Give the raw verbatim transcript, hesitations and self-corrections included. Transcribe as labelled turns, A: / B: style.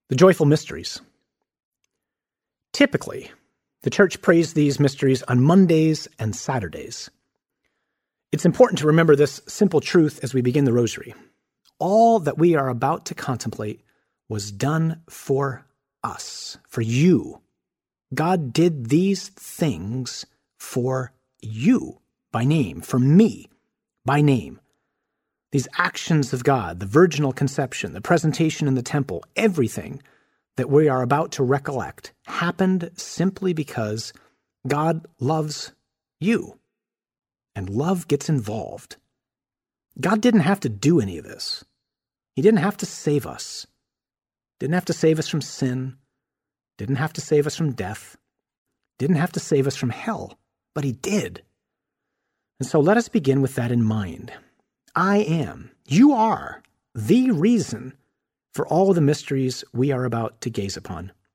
A: The joyful mysteries. Typically, the church prays these mysteries on Mondays and Saturdays. It's important to remember this simple truth as we begin the rosary. All that we are about to contemplate was done for us, for you. God did these things for you, by name, for me, by name. These actions of God, the virginal conception, the presentation in the temple, everything that we are about to recollect happened simply because God loves you. And love gets involved. God didn't have to do any of this. He didn't have to save us. Didn't have to save us from sin. Didn't have to save us from death. Didn't have to save us from hell. But he did. And so let us begin with that in mind. I am, you are, the reason for all the mysteries we are about to gaze upon.